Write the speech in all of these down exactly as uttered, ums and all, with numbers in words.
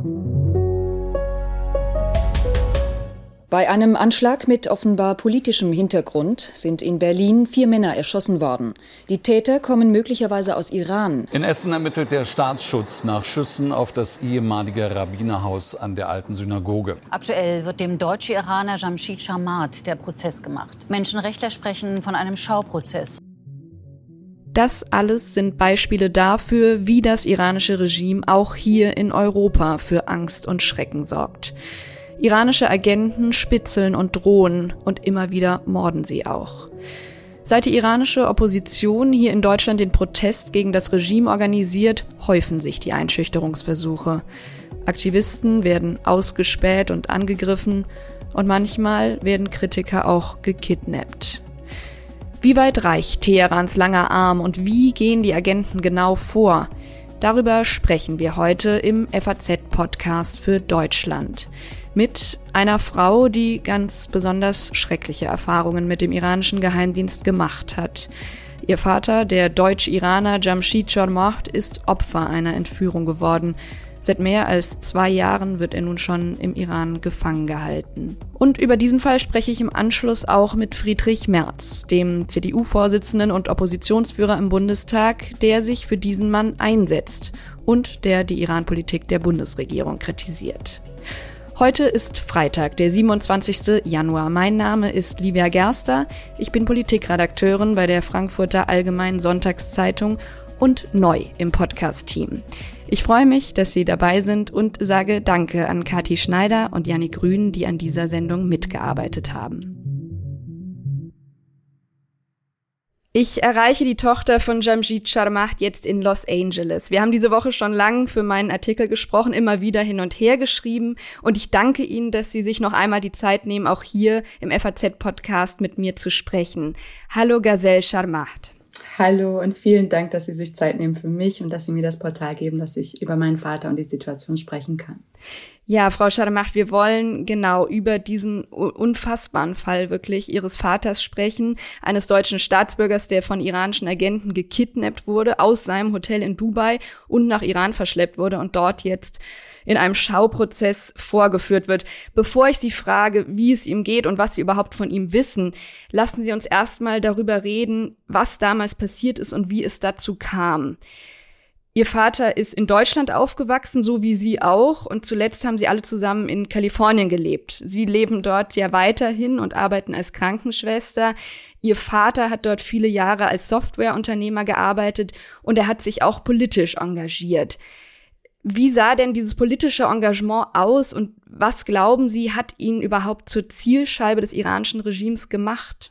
Bei einem Anschlag mit offenbar politischem Hintergrund sind in Berlin vier Männer erschossen worden. Die Täter kommen möglicherweise aus Iran. In Essen ermittelt der Staatsschutz nach Schüssen auf das ehemalige Rabbinerhaus an der alten Synagoge. Aktuell wird dem Deutsch-Iraner Jamshid Sharmat der Prozess gemacht. Menschenrechtler sprechen von einem Schauprozess. Das alles sind Beispiele dafür, wie das iranische Regime auch hier in Europa für Angst und Schrecken sorgt. Iranische Agenten spitzeln und drohen und immer wieder morden sie auch. Seit die iranische Opposition hier in Deutschland den Protest gegen das Regime organisiert, häufen sich die Einschüchterungsversuche. Aktivisten werden ausgespäht und angegriffen und manchmal werden Kritiker auch gekidnappt. Wie weit reicht Teherans langer Arm und wie gehen die Agenten genau vor? Darüber sprechen wir heute im F A Z-Podcast für Deutschland. Mit einer Frau, die ganz besonders schreckliche Erfahrungen mit dem iranischen Geheimdienst gemacht hat. Ihr Vater, der Deutsch-Iraner Jamshid Sharmat, ist Opfer einer Entführung geworden. Seit mehr als zwei Jahren wird er nun schon im Iran gefangen gehalten. Und über diesen Fall spreche ich im Anschluss auch mit Friedrich Merz, dem C D U-Vorsitzenden und Oppositionsführer im Bundestag, der sich für diesen Mann einsetzt und der die Iran-Politik der Bundesregierung kritisiert. Heute ist Freitag, der siebenundzwanzigsten Januar. Mein Name ist Livia Gerster. Ich bin Politikredakteurin bei der Frankfurter Allgemeinen Sonntagszeitung und neu im Podcast-Team. Ich freue mich, dass Sie dabei sind und sage Danke an Kathi Schneider und Jannik Grün, die an dieser Sendung mitgearbeitet haben. Ich erreiche die Tochter von Jamshid Sharmat jetzt in Los Angeles. Wir haben diese Woche schon lang für meinen Artikel gesprochen, immer wieder hin und her geschrieben. Und ich danke Ihnen, dass Sie sich noch einmal die Zeit nehmen, auch hier im F A Z-Podcast mit mir zu sprechen. Hallo Gazelle Sharmat. Hallo und vielen Dank, dass Sie sich Zeit nehmen für mich und dass Sie mir das Portal geben, dass ich über meinen Vater und die Situation sprechen kann. Ja, Frau Sharmat, wir wollen genau über diesen unfassbaren Fall wirklich Ihres Vaters sprechen, eines deutschen Staatsbürgers, der von iranischen Agenten gekidnappt wurde, aus seinem Hotel in Dubai und nach Iran verschleppt wurde und dort jetzt in einem Schauprozess vorgeführt wird. Bevor ich Sie frage, wie es ihm geht und was Sie überhaupt von ihm wissen, lassen Sie uns erstmal darüber reden, was damals passiert ist und wie es dazu kam. Ihr Vater ist in Deutschland aufgewachsen, so wie Sie auch. Und zuletzt haben Sie alle zusammen in Kalifornien gelebt. Sie leben dort ja weiterhin und arbeiten als Krankenschwester. Ihr Vater hat dort viele Jahre als Softwareunternehmer gearbeitet und er hat sich auch politisch engagiert. Wie sah denn dieses politische Engagement aus und was, glauben Sie, hat ihn überhaupt zur Zielscheibe des iranischen Regimes gemacht?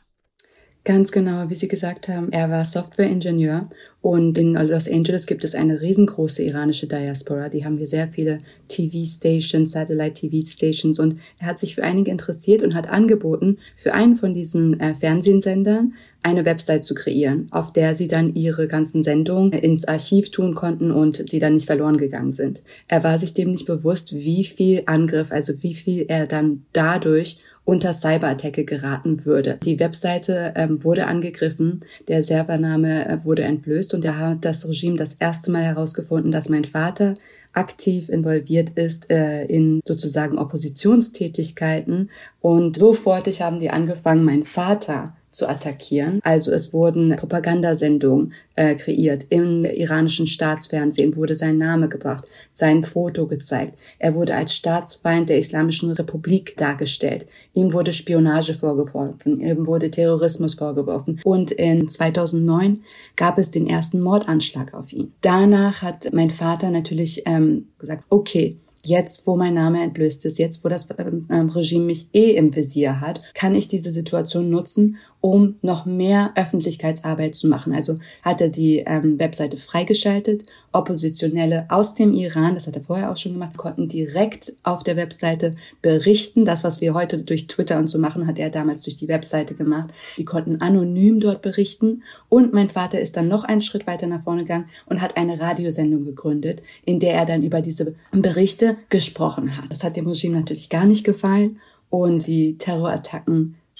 Ganz genau, wie Sie gesagt haben, er war Softwareingenieur und in Los Angeles gibt es eine riesengroße iranische Diaspora. Die haben wir sehr viele T V-Stations, Satellite-T V-Stations und er hat sich für einige interessiert und hat angeboten, für einen von diesen äh, Fernsehsendern eine Website zu kreieren, auf der sie dann ihre ganzen Sendungen ins Archiv tun konnten und die dann nicht verloren gegangen sind. Er war sich dem nicht bewusst, wie viel Angriff, also wie viel er dann dadurch unter Cyberattacke geraten würde. Die Webseite ähm, wurde angegriffen, der Servername äh, wurde entblößt und er hat das Regime das erste Mal herausgefunden, dass mein Vater aktiv involviert ist äh, in sozusagen Oppositionstätigkeiten und sofortig haben die angefangen, meinen Vater zu attackieren. Also es wurden Propagandasendungen äh, kreiert. Im iranischen Staatsfernsehen wurde sein Name gebracht, sein Foto gezeigt. Er wurde als Staatsfeind der Islamischen Republik dargestellt. Ihm wurde Spionage vorgeworfen, ihm wurde Terrorismus vorgeworfen. Und in zweitausendneun gab es den ersten Mordanschlag auf ihn. Danach hat mein Vater natürlich ähm, gesagt, okay, jetzt, wo mein Name entblößt ist, jetzt, wo das ähm, Regime mich eh im Visier hat, kann ich diese Situation nutzen, um noch mehr Öffentlichkeitsarbeit zu machen. Also hat er die ähm, Webseite freigeschaltet. Oppositionelle aus dem Iran, das hat er vorher auch schon gemacht, konnten direkt auf der Webseite berichten. Das, was wir heute durch Twitter und so machen, hat er damals durch die Webseite gemacht. Die konnten anonym dort berichten. Und mein Vater ist dann noch einen Schritt weiter nach vorne gegangen und hat eine Radiosendung gegründet, in der er dann über diese Berichte gesprochen hat. Das hat dem Regime natürlich gar nicht gefallen und die Terrorattacken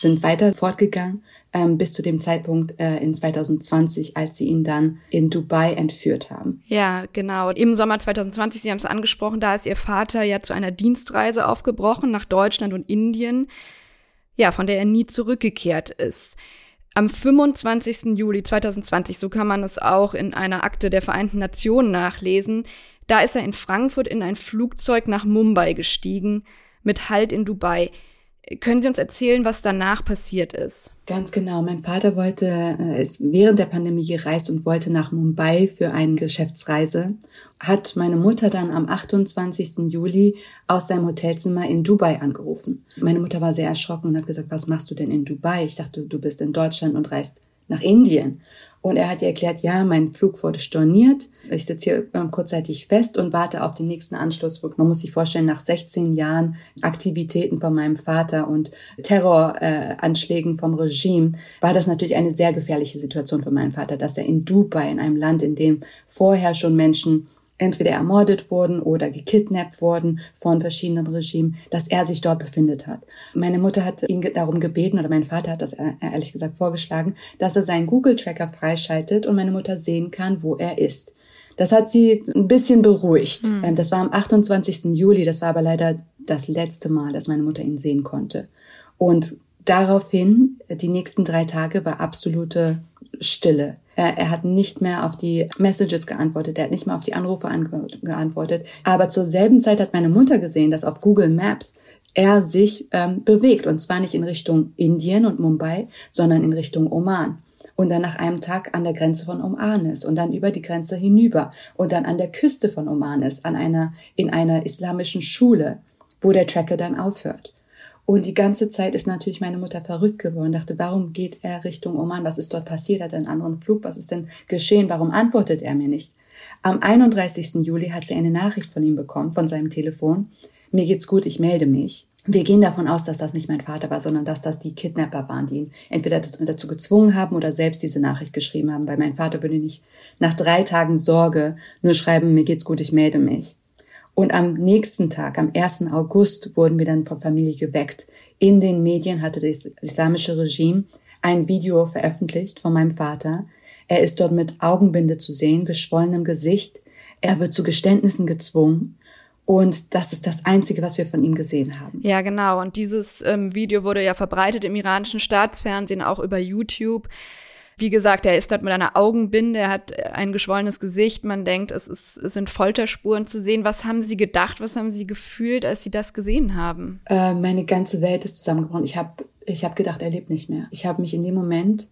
sind weiter fortgegangen ähm, bis zu dem Zeitpunkt äh, in zwanzig zwanzig, als sie ihn dann in Dubai entführt haben. Ja, genau. Im Sommer zwanzig zwanzig, Sie haben es angesprochen, da ist Ihr Vater ja zu einer Dienstreise aufgebrochen nach Deutschland und Indien, ja, von der er nie zurückgekehrt ist. Am fünfundzwanzigsten Juli zwanzig zwanzig, so kann man es auch in einer Akte der Vereinten Nationen nachlesen, da ist er in Frankfurt in ein Flugzeug nach Mumbai gestiegen, mit Halt in Dubai. Können Sie uns erzählen, was danach passiert ist? Ganz genau. Mein Vater wollte, äh, ist während der Pandemie gereist und wollte nach Mumbai für eine Geschäftsreise. Hat meine Mutter dann am achtundzwanzigsten Juli aus seinem Hotelzimmer in Dubai angerufen. Meine Mutter war sehr erschrocken und hat gesagt, was machst du denn in Dubai? Ich dachte, du bist in Deutschland und reist nach Indien. Und er hat ihr erklärt, ja, mein Flug wurde storniert. Ich sitze hier ähm, kurzzeitig fest und warte auf den nächsten Anschlussflug. Man muss sich vorstellen, nach sechzehn Jahren Aktivitäten von meinem Vater und Terroranschlägen äh, vom Regime war das natürlich eine sehr gefährliche Situation für meinen Vater, dass er in Dubai, in einem Land, in dem vorher schon Menschen entweder ermordet wurden oder gekidnappt wurden von verschiedenen Regimen, dass er sich dort befindet hat. Meine Mutter hat ihn darum gebeten, oder mein Vater hat das ehrlich gesagt vorgeschlagen, dass er seinen Google-Tracker freischaltet und meine Mutter sehen kann, wo er ist. Das hat sie ein bisschen beruhigt. Mhm. Das war am achtundzwanzigsten Juli, das war aber leider das letzte Mal, dass meine Mutter ihn sehen konnte. Und daraufhin, die nächsten drei Tage, war absolute Stille. Er, er hat nicht mehr auf die Messages geantwortet, er hat nicht mehr auf die Anrufe ange- geantwortet. Aber zur selben Zeit hat meine Mutter gesehen, dass auf Google Maps er sich ähm, bewegt. Und zwar nicht in Richtung Indien und Mumbai, sondern in Richtung Oman. Und dann nach einem Tag an der Grenze von Oman ist und dann über die Grenze hinüber und dann an der Küste von Oman ist, an einer, in einer islamischen Schule, wo der Tracker dann aufhört. Und die ganze Zeit ist natürlich meine Mutter verrückt geworden, dachte, warum geht er Richtung Oman? Was ist dort passiert? Hat er einen anderen Flug? Was ist denn geschehen? Warum antwortet er mir nicht? Am einunddreißigsten Juli hat sie eine Nachricht von ihm bekommen, von seinem Telefon. Mir geht's gut, ich melde mich. Wir gehen davon aus, dass das nicht mein Vater war, sondern dass das die Kidnapper waren, die ihn entweder dazu gezwungen haben oder selbst diese Nachricht geschrieben haben, weil mein Vater würde nicht nach drei Tagen Sorge nur schreiben, mir geht's gut, ich melde mich. Und am nächsten Tag, am ersten August, wurden wir dann von Familie geweckt. In den Medien hatte das islamische Regime ein Video veröffentlicht von meinem Vater. Er ist dort mit Augenbinde zu sehen, geschwollenem Gesicht. Er wird zu Geständnissen gezwungen. Und das ist das Einzige, was wir von ihm gesehen haben. Ja, genau. Und dieses ähm, Video wurde ja verbreitet im iranischen Staatsfernsehen, auch über YouTube. Wie gesagt, er ist dort mit einer Augenbinde, er hat ein geschwollenes Gesicht. Man denkt, es, ist, es sind Folterspuren zu sehen. Was haben Sie gedacht, was haben Sie gefühlt, als Sie das gesehen haben? Äh, meine ganze Welt ist zusammengebrochen. Ich habe ich hab gedacht, er lebt nicht mehr. Ich habe mich in dem Moment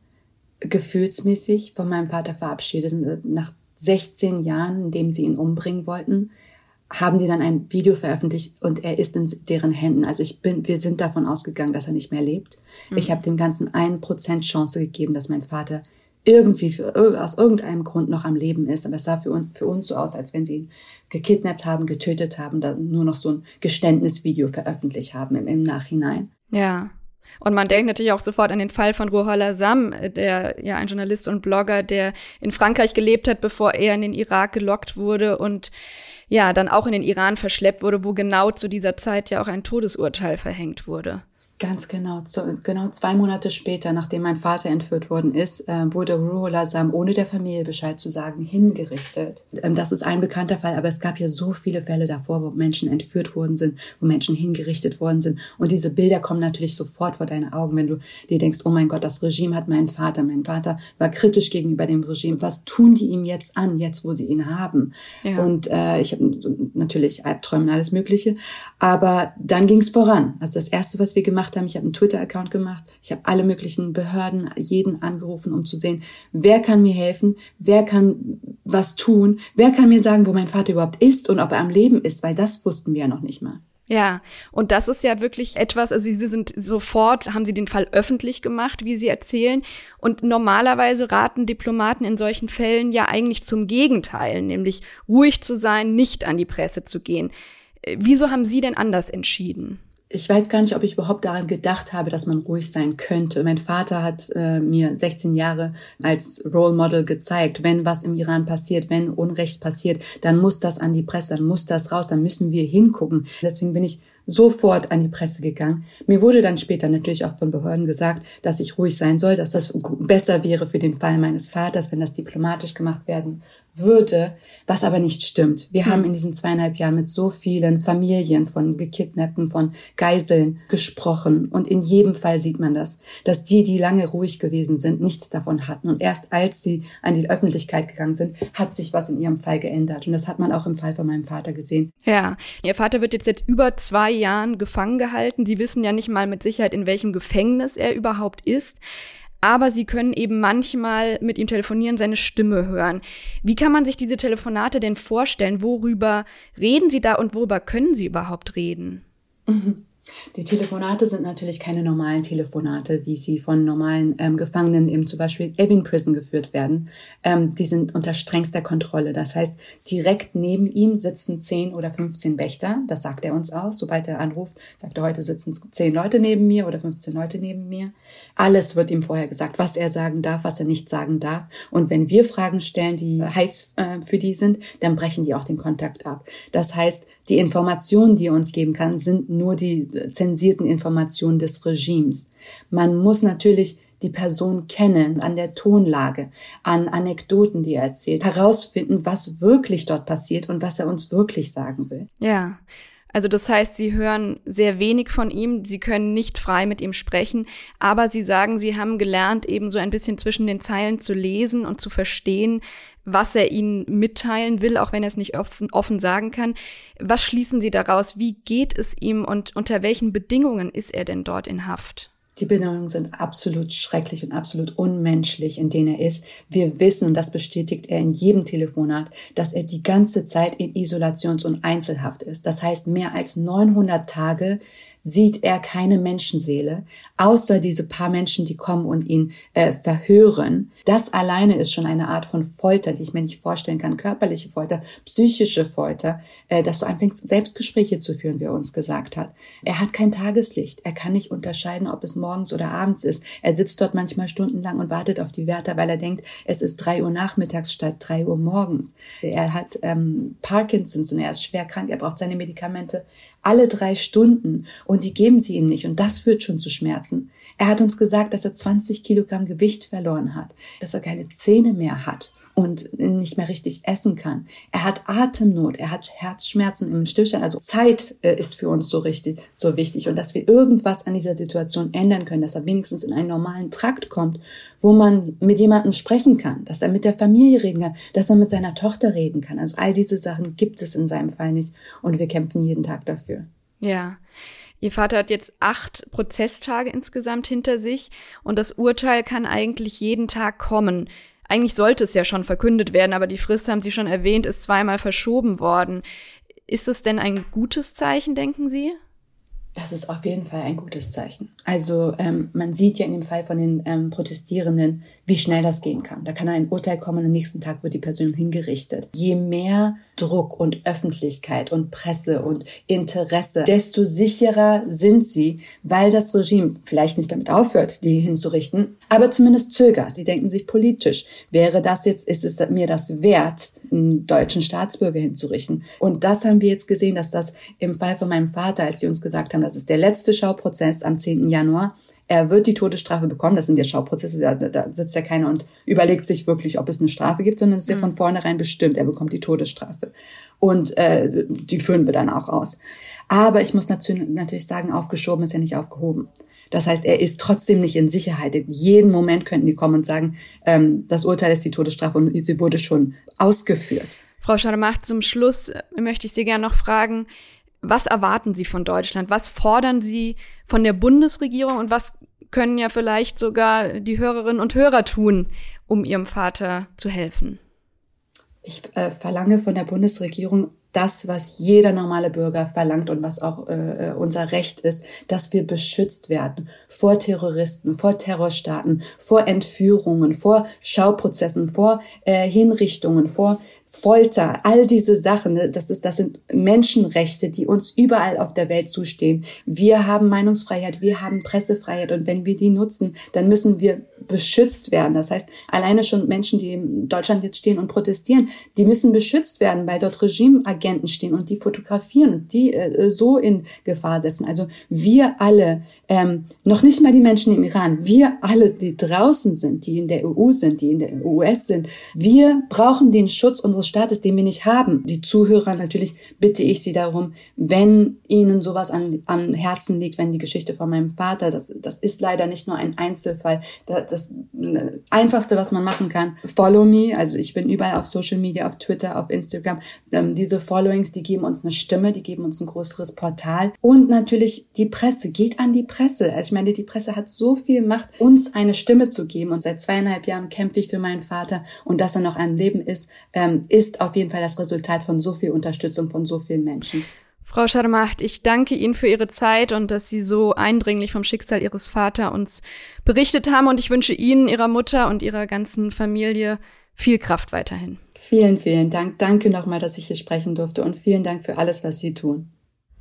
gefühlsmäßig von meinem Vater verabschiedet. Nach sechzehn Jahren, in denen sie ihn umbringen wollten, haben die dann ein Video veröffentlicht und er ist in deren Händen. Also ich bin, wir sind davon ausgegangen, dass er nicht mehr lebt. Mhm. Ich habe dem Ganzen ein Prozent Chance gegeben, dass mein Vater irgendwie für, aus irgendeinem Grund noch am Leben ist. Aber es sah für uns, für uns so aus, als wenn sie ihn gekidnappt haben, getötet haben, da nur noch so ein Geständnisvideo veröffentlicht haben im, im Nachhinein. Ja. Und man denkt natürlich auch sofort an den Fall von Rouhollah Sam, der ja ein Journalist und Blogger, der in Frankreich gelebt hat, bevor er in den Irak gelockt wurde und ja, dann auch in den Iran verschleppt wurde, wo genau zu dieser Zeit ja auch ein Todesurteil verhängt wurde. Ganz genau. So, genau zwei Monate später, nachdem mein Vater entführt worden ist, äh, wurde Rouhollah Sam, ohne der Familie Bescheid zu sagen, hingerichtet. Ähm, das ist ein bekannter Fall, aber es gab ja so viele Fälle davor, wo Menschen entführt worden sind, wo Menschen hingerichtet worden sind. Und diese Bilder kommen natürlich sofort vor deine Augen, wenn du dir denkst, oh mein Gott, das Regime hat meinen Vater. Mein Vater war kritisch gegenüber dem Regime. Was tun die ihm jetzt an, jetzt wo sie ihn haben? Ja. Und äh, ich habe natürlich Albträume und alles Mögliche. Aber dann ging es voran. Also das Erste, was wir gemacht haben, ich habe einen Twitter-Account gemacht, ich habe alle möglichen Behörden, jeden angerufen, um zu sehen, wer kann mir helfen, wer kann was tun, wer kann mir sagen, wo mein Vater überhaupt ist und ob er am Leben ist, weil das wussten wir ja noch nicht mal. Ja, und das ist ja wirklich etwas, also Sie sind sofort, haben Sie den Fall öffentlich gemacht, wie Sie erzählen, und normalerweise raten Diplomaten in solchen Fällen ja eigentlich zum Gegenteil, nämlich ruhig zu sein, nicht an die Presse zu gehen. Wieso haben Sie denn anders entschieden? Ich weiß gar nicht, ob ich überhaupt daran gedacht habe, dass man ruhig sein könnte. Mein Vater hat äh, mir sechzehn Jahre als Role Model gezeigt, wenn was im Iran passiert, wenn Unrecht passiert, dann muss das an die Presse, dann muss das raus, dann müssen wir hingucken. Deswegen bin ich sofort an die Presse gegangen. Mir wurde dann später natürlich auch von Behörden gesagt, dass ich ruhig sein soll, dass das besser wäre für den Fall meines Vaters, wenn das diplomatisch gemacht werden würde, was aber nicht stimmt. Wir hm. haben in diesen zweieinhalb Jahren mit so vielen Familien von Gekidnappten, von Geiseln gesprochen und in jedem Fall sieht man das, dass die, die lange ruhig gewesen sind, nichts davon hatten und erst als sie an die Öffentlichkeit gegangen sind, hat sich was in ihrem Fall geändert und das hat man auch im Fall von meinem Vater gesehen. Ja, Ihr Vater wird jetzt seit über zwei Jahren gefangen gehalten. Sie wissen ja nicht mal mit Sicherheit, in welchem Gefängnis er überhaupt ist. Aber Sie können eben manchmal mit ihm telefonieren, seine Stimme hören. Wie kann man sich diese Telefonate denn vorstellen? Worüber reden Sie da und worüber können Sie überhaupt reden? Mhm. Die Telefonate sind natürlich keine normalen Telefonate, wie sie von normalen ähm, Gefangenen im zum Beispiel Evin Prison geführt werden. Ähm, die sind unter strengster Kontrolle. Das heißt, direkt neben ihm sitzen zehn oder fünfzehn Wächter. Das sagt er uns auch. Sobald er anruft, sagt er, heute sitzen zehn Leute neben mir oder fünfzehn Leute neben mir. Alles wird ihm vorher gesagt, was er sagen darf, was er nicht sagen darf. Und wenn wir Fragen stellen, die heiß äh, für die sind, dann brechen die auch den Kontakt ab. Das heißt, die Informationen, die er uns geben kann, sind nur die zensierten Informationen des Regimes. Man muss natürlich die Person kennen, an der Tonlage, an Anekdoten, die er erzählt, herausfinden, was wirklich dort passiert und was er uns wirklich sagen will. Ja, also das heißt, Sie hören sehr wenig von ihm, Sie können nicht frei mit ihm sprechen, aber Sie sagen, Sie haben gelernt, eben so ein bisschen zwischen den Zeilen zu lesen und zu verstehen, was er Ihnen mitteilen will, auch wenn er es nicht offen, offen sagen kann. Was schließen Sie daraus? Wie geht es ihm und unter welchen Bedingungen ist er denn dort in Haft? Die Bedingungen sind absolut schrecklich und absolut unmenschlich, in denen er ist. Wir wissen, und das bestätigt er in jedem Telefonat, dass er die ganze Zeit in Isolations- und Einzelhaft ist. Das heißt, mehr als neunhundert Tage sieht er keine Menschenseele, außer diese paar Menschen, die kommen und ihn äh, verhören. Das alleine ist schon eine Art von Folter, die ich mir nicht vorstellen kann. Körperliche Folter, psychische Folter, äh, dass du anfängst, Selbstgespräche zu führen, wie er uns gesagt hat. Er hat kein Tageslicht. Er kann nicht unterscheiden, ob es morgens oder abends ist. Er sitzt dort manchmal stundenlang und wartet auf die Wärter, weil er denkt, es ist drei Uhr nachmittags statt drei Uhr morgens. Er hat ähm, Parkinson's und er ist schwer krank. Er braucht seine Medikamente alle drei Stunden und die geben sie ihm nicht und das führt schon zu Schmerzen. Er hat uns gesagt, dass er zwanzig Kilogramm Gewicht verloren hat, dass er keine Zähne mehr hat und nicht mehr richtig essen kann. Er hat Atemnot, er hat Herzschmerzen im Stillstand. Also Zeit äh, ist für uns so richtig, so wichtig und dass wir irgendwas an dieser Situation ändern können, dass er wenigstens in einen normalen Trakt kommt, wo man mit jemandem sprechen kann, dass er mit der Familie reden kann, dass er mit seiner Tochter reden kann. Also all diese Sachen gibt es in seinem Fall nicht und wir kämpfen jeden Tag dafür. Ja. Ihr Vater hat jetzt acht Prozesstage insgesamt hinter sich und das Urteil kann eigentlich jeden Tag kommen. Eigentlich sollte es ja schon verkündet werden, aber die Frist, haben Sie schon erwähnt, ist zweimal verschoben worden. Ist es denn ein gutes Zeichen, denken Sie? Das ist auf jeden Fall ein gutes Zeichen. Also ähm, man sieht ja in dem Fall von den ähm, Protestierenden, wie schnell das gehen kann. Da kann ein Urteil kommen und am nächsten Tag wird die Person hingerichtet. Je mehr Druck und Öffentlichkeit und Presse und Interesse, desto sicherer sind sie, weil das Regime vielleicht nicht damit aufhört, die hinzurichten, aber zumindest zögert. Die denken sich politisch, wäre das jetzt, ist es mir das wert, einen deutschen Staatsbürger hinzurichten? Und das haben wir jetzt gesehen, dass das im Fall von meinem Vater, als sie uns gesagt haben, das ist der letzte Schauprozess am zehnten Januar, er wird die Todesstrafe bekommen. Das sind ja Schauprozesse, da, da sitzt ja keiner und überlegt sich wirklich, ob es eine Strafe gibt, sondern es ist ja von vornherein bestimmt, er bekommt die Todesstrafe. Und äh, die führen wir dann auch aus. Aber ich muss natürlich sagen, aufgeschoben ist ja nicht aufgehoben. Das heißt, er ist trotzdem nicht in Sicherheit. In jedem Moment könnten die kommen und sagen, ähm, das Urteil ist die Todesstrafe und sie wurde schon ausgeführt. Frau Schademacht, zum Schluss möchte ich Sie gerne noch fragen, was erwarten Sie von Deutschland? Was fordern Sie von der Bundesregierung und was können ja vielleicht sogar die Hörerinnen und Hörer tun, um Ihrem Vater zu helfen? Ich äh, verlange von der Bundesregierung das, was jeder normale Bürger verlangt und was auch äh, unser Recht ist, dass wir beschützt werden vor Terroristen, vor Terrorstaaten, vor Entführungen, vor Schauprozessen, vor äh, Hinrichtungen, vor Folter, all diese Sachen, das ist, das sind Menschenrechte, die uns überall auf der Welt zustehen. Wir haben Meinungsfreiheit, wir haben Pressefreiheit und wenn wir die nutzen, dann müssen wir beschützt werden. Das heißt, alleine schon Menschen, die in Deutschland jetzt stehen und protestieren, die müssen beschützt werden, weil dort Regimeagenten stehen und die fotografieren und die äh, so in Gefahr setzen. Also wir alle, ähm, noch nicht mal die Menschen im Iran, wir alle, die draußen sind, die in der E U sind, die in der U S sind, wir brauchen den Schutz unseres Staates, den wir nicht haben. Die Zuhörer, natürlich bitte ich sie darum, wenn ihnen sowas an, an Herzen liegt, wenn die Geschichte von meinem Vater, das, das ist leider nicht nur ein Einzelfall, das, das Einfachste, was man machen kann, follow me, also ich bin überall auf Social Media, auf Twitter, auf Instagram, ähm, diese Followings, die geben uns eine Stimme, die geben uns ein größeres Portal und natürlich die Presse, geht an die Presse, also ich meine, die Presse hat so viel Macht, uns eine Stimme zu geben und seit zweieinhalb Jahren kämpfe ich für meinen Vater und dass er noch am Leben ist, ähm, ist auf jeden Fall das Resultat von so viel Unterstützung von so vielen Menschen. Frau Charmart, ich danke Ihnen für Ihre Zeit und dass Sie so eindringlich vom Schicksal Ihres Vaters uns berichtet haben. Und ich wünsche Ihnen, Ihrer Mutter und Ihrer ganzen Familie viel Kraft weiterhin. Vielen, vielen Dank. Danke nochmal, dass ich hier sprechen durfte und vielen Dank für alles, was Sie tun.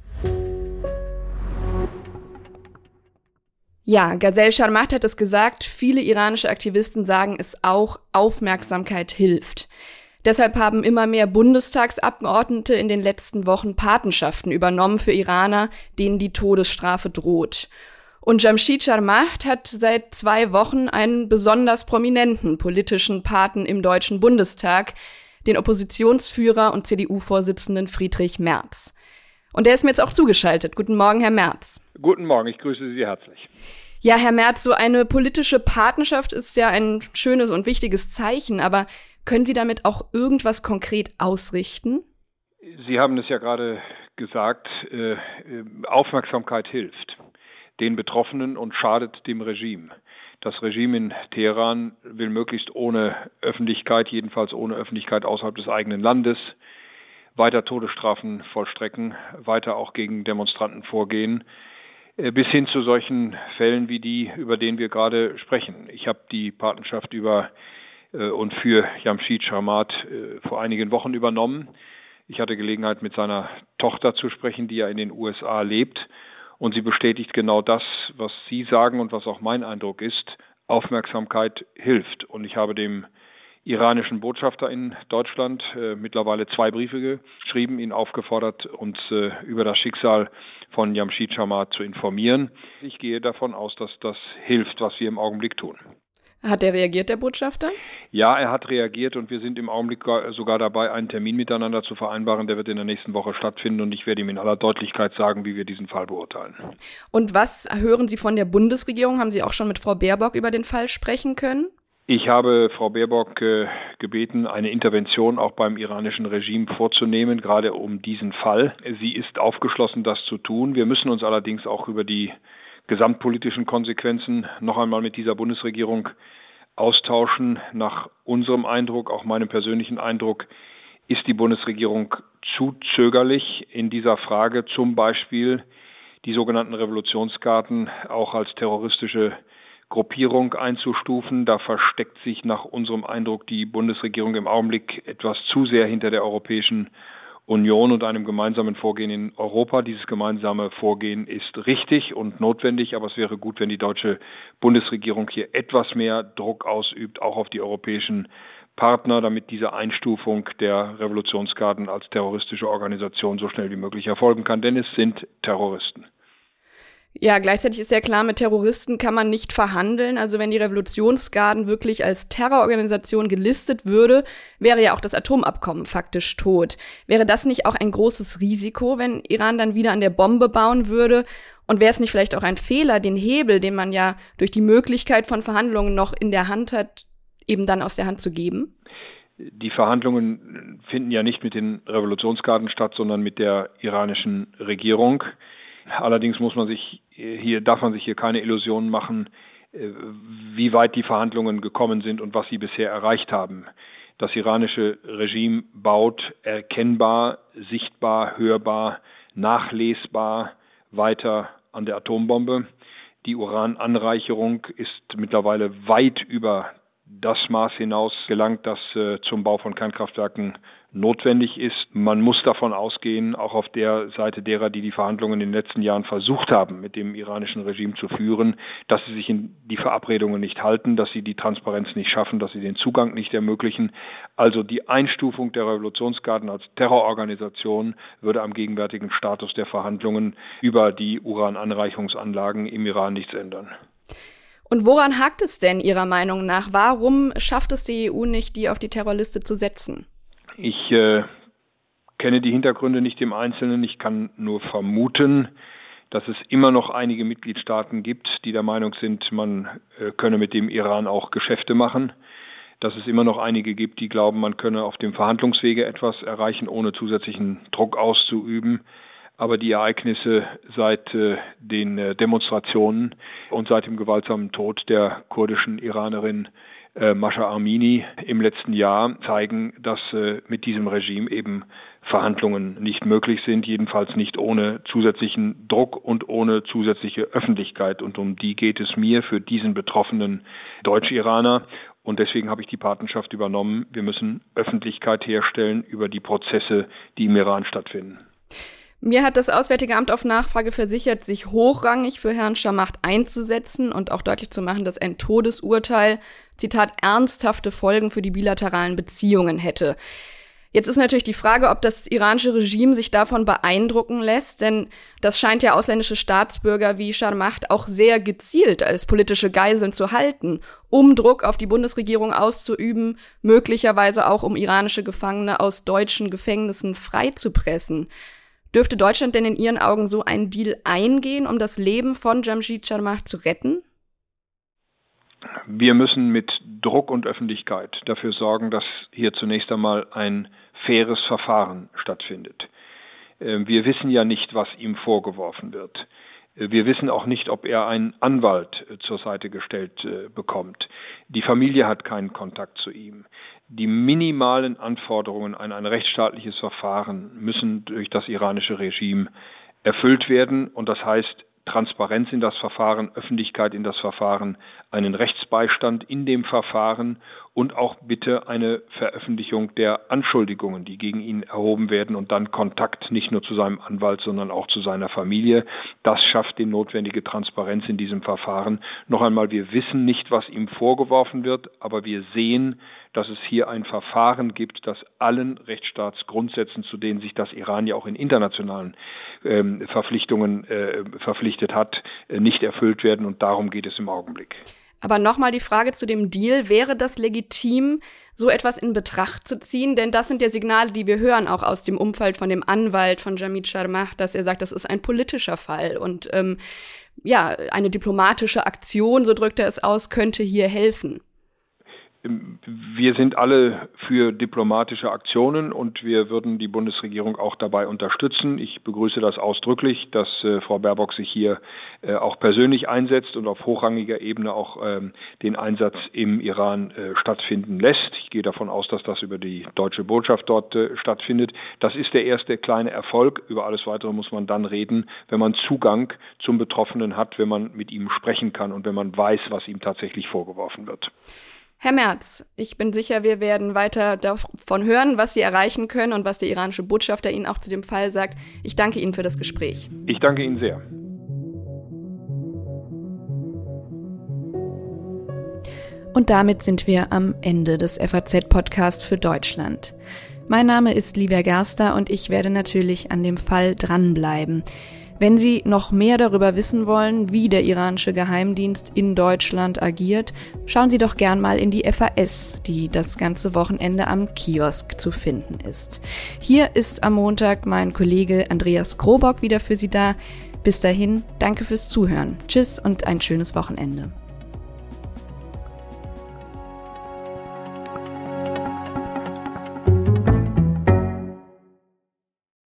Ja, Ghazel Charmart hat es gesagt, viele iranische Aktivisten sagen es auch, Aufmerksamkeit hilft. Deshalb haben immer mehr Bundestagsabgeordnete in den letzten Wochen Patenschaften übernommen für Iraner, denen die Todesstrafe droht. Und Jamshid Charmart hat seit zwei Wochen einen besonders prominenten politischen Paten im Deutschen Bundestag, den Oppositionsführer und C D U-Vorsitzenden Friedrich Merz. Und der ist mir jetzt auch zugeschaltet. Guten Morgen, Herr Merz. Guten Morgen, ich grüße Sie herzlich. Ja, Herr Merz, so eine politische Patenschaft ist ja ein schönes und wichtiges Zeichen, aber können Sie damit auch irgendwas konkret ausrichten? Sie haben es ja gerade gesagt, äh, Aufmerksamkeit hilft den Betroffenen und schadet dem Regime. Das Regime in Teheran will möglichst ohne Öffentlichkeit, jedenfalls ohne Öffentlichkeit außerhalb des eigenen Landes, weiter Todesstrafen vollstrecken, weiter auch gegen Demonstranten vorgehen, bis hin zu solchen Fällen wie die, über denen wir gerade sprechen. Ich habe die Patenschaft über und für Jamshid Charmart äh, vor einigen Wochen übernommen. Ich hatte Gelegenheit, mit seiner Tochter zu sprechen, die ja in den U S A lebt. Und sie bestätigt genau das, was Sie sagen und was auch mein Eindruck ist. Aufmerksamkeit hilft. Und ich habe dem iranischen Botschafter in Deutschland äh, mittlerweile zwei Briefe geschrieben, ihn aufgefordert, uns äh, über das Schicksal von Jamshid Charmart zu informieren. Ich gehe davon aus, dass das hilft, was wir im Augenblick tun. Hat er reagiert, der Botschafter? Ja, er hat reagiert und wir sind im Augenblick sogar dabei, einen Termin miteinander zu vereinbaren. Der wird in der nächsten Woche stattfinden und ich werde ihm in aller Deutlichkeit sagen, wie wir diesen Fall beurteilen. Und was hören Sie von der Bundesregierung? Haben Sie auch schon mit Frau Baerbock über den Fall sprechen können? Ich habe Frau Baerbock äh, gebeten, eine Intervention auch beim iranischen Regime vorzunehmen, gerade um diesen Fall. Sie ist aufgeschlossen, das zu tun. Wir müssen uns allerdings auch über die gesamtpolitischen Konsequenzen noch einmal mit dieser Bundesregierung austauschen. Nach unserem Eindruck, auch meinem persönlichen Eindruck, ist die Bundesregierung zu zögerlich in dieser Frage, zum Beispiel die sogenannten Revolutionsgarden auch als terroristische Gruppierung einzustufen. Da versteckt sich nach unserem Eindruck die Bundesregierung im Augenblick etwas zu sehr hinter der Europäischen Union und einem gemeinsamen Vorgehen in Europa. Dieses gemeinsame Vorgehen ist richtig und notwendig, aber es wäre gut, wenn die deutsche Bundesregierung hier etwas mehr Druck ausübt, auch auf die europäischen Partner, damit diese Einstufung der Revolutionsgarden als terroristische Organisation so schnell wie möglich erfolgen kann, denn es sind Terroristen. Ja, gleichzeitig ist ja klar, mit Terroristen kann man nicht verhandeln. Also wenn die Revolutionsgarden wirklich als Terrororganisation gelistet würde, wäre ja auch das Atomabkommen faktisch tot. Wäre das nicht auch ein großes Risiko, wenn Iran dann wieder an der Bombe bauen würde? Und wäre es nicht vielleicht auch ein Fehler, den Hebel, den man ja durch die Möglichkeit von Verhandlungen noch in der Hand hat, eben dann aus der Hand zu geben? Die Verhandlungen finden ja nicht mit den Revolutionsgarden statt, sondern mit der iranischen Regierung. Allerdings muss man sich hier, darf man sich hier keine Illusionen machen, wie weit die Verhandlungen gekommen sind und was sie bisher erreicht haben. Das iranische Regime baut erkennbar, sichtbar, hörbar, nachlesbar weiter an der Atombombe. Die Urananreicherung ist mittlerweile weit über das Maß hinaus gelangt, das äh, zum Bau von Kernkraftwerken notwendig ist. Man muss davon ausgehen, auch auf der Seite derer, die die Verhandlungen in den letzten Jahren versucht haben, mit dem iranischen Regime zu führen, dass sie sich in die Verabredungen nicht halten, dass sie die Transparenz nicht schaffen, dass sie den Zugang nicht ermöglichen. Also die Einstufung der Revolutionsgarden als Terrororganisation würde am gegenwärtigen Status der Verhandlungen über die Urananreichungsanlagen im Iran nichts ändern. Und woran hakt es denn Ihrer Meinung nach? Warum schafft es die E U nicht, die auf die Terrorliste zu setzen? Ich äh, kenne die Hintergründe nicht im Einzelnen. Ich kann nur vermuten, dass es immer noch einige Mitgliedstaaten gibt, die der Meinung sind, man äh, könne mit dem Iran auch Geschäfte machen. Dass es immer noch einige gibt, die glauben, man könne auf dem Verhandlungswege etwas erreichen, ohne zusätzlichen Druck auszuüben. Aber die Ereignisse seit äh, den äh, Demonstrationen und seit dem gewaltsamen Tod der kurdischen Iranerin äh, Masha Amini im letzten Jahr zeigen, dass äh, mit diesem Regime eben Verhandlungen nicht möglich sind, jedenfalls nicht ohne zusätzlichen Druck und ohne zusätzliche Öffentlichkeit. Und um die geht es mir für diesen betroffenen Deutsch-Iraner. Und deswegen habe ich die Patenschaft übernommen. Wir müssen Öffentlichkeit herstellen über die Prozesse, die im Iran stattfinden. Mir hat das Auswärtige Amt auf Nachfrage versichert, sich hochrangig für Herrn Schammacht einzusetzen und auch deutlich zu machen, dass ein Todesurteil, Zitat, ernsthafte Folgen für die bilateralen Beziehungen hätte. Jetzt ist natürlich die Frage, ob das iranische Regime sich davon beeindrucken lässt, denn das scheint ja ausländische Staatsbürger wie Schammacht auch sehr gezielt als politische Geiseln zu halten, um Druck auf die Bundesregierung auszuüben, möglicherweise auch um iranische Gefangene aus deutschen Gefängnissen freizupressen. Dürfte Deutschland denn in Ihren Augen so einen Deal eingehen, um das Leben von Jamshid Schammacht zu retten? Wir müssen mit Druck und Öffentlichkeit dafür sorgen, dass hier zunächst einmal ein faires Verfahren stattfindet. Wir wissen ja nicht, was ihm vorgeworfen wird. Wir wissen auch nicht, ob er einen Anwalt zur Seite gestellt bekommt. Die Familie hat keinen Kontakt zu ihm. Die minimalen Anforderungen an ein rechtsstaatliches Verfahren müssen durch das iranische Regime erfüllt werden. Und das heißt, Transparenz in das Verfahren, Öffentlichkeit in das Verfahren, einen Rechtsbeistand in dem Verfahren und auch bitte eine Veröffentlichung der Anschuldigungen, die gegen ihn erhoben werden und dann Kontakt nicht nur zu seinem Anwalt, sondern auch zu seiner Familie. Das schafft die notwendige Transparenz in diesem Verfahren. Noch einmal, wir wissen nicht, was ihm vorgeworfen wird, aber wir sehen, dass es hier ein Verfahren gibt, das allen Rechtsstaatsgrundsätzen, zu denen sich das Iran ja auch in internationalen ähm, Verpflichtungen äh, verpflichtet hat, äh, nicht erfüllt werden. Und darum geht es im Augenblick. Aber nochmal die Frage zu dem Deal. Wäre das legitim, so etwas in Betracht zu ziehen? Denn das sind ja Signale, die wir hören, auch aus dem Umfeld von dem Anwalt von Jamshid Schammacht, dass er sagt, das ist ein politischer Fall. Und ähm, ja, eine diplomatische Aktion, so drückt er es aus, könnte hier helfen. Wir sind alle für diplomatische Aktionen und wir würden die Bundesregierung auch dabei unterstützen. Ich begrüße das ausdrücklich, dass äh, Frau Baerbock sich hier äh, auch persönlich einsetzt und auf hochrangiger Ebene auch ähm, den Einsatz im Iran äh, stattfinden lässt. Ich gehe davon aus, dass das über die deutsche Botschaft dort äh, stattfindet. Das ist der erste kleine Erfolg. Über alles Weitere muss man dann reden, wenn man Zugang zum Betroffenen hat, wenn man mit ihm sprechen kann und wenn man weiß, was ihm tatsächlich vorgeworfen wird. Herr Merz, ich bin sicher, wir werden weiter davon hören, was Sie erreichen können und was der iranische Botschafter Ihnen auch zu dem Fall sagt. Ich danke Ihnen für das Gespräch. Ich danke Ihnen sehr. Und damit sind wir am Ende des F A Z-Podcasts für Deutschland. Mein Name ist Livia Gerster und ich werde natürlich an dem Fall dranbleiben. Wenn Sie noch mehr darüber wissen wollen, wie der iranische Geheimdienst in Deutschland agiert, schauen Sie doch gern mal in die F A S, die das ganze Wochenende am Kiosk zu finden ist. Hier ist am Montag mein Kollege Andreas Krobock wieder für Sie da. Bis dahin, danke fürs Zuhören. Tschüss und ein schönes Wochenende.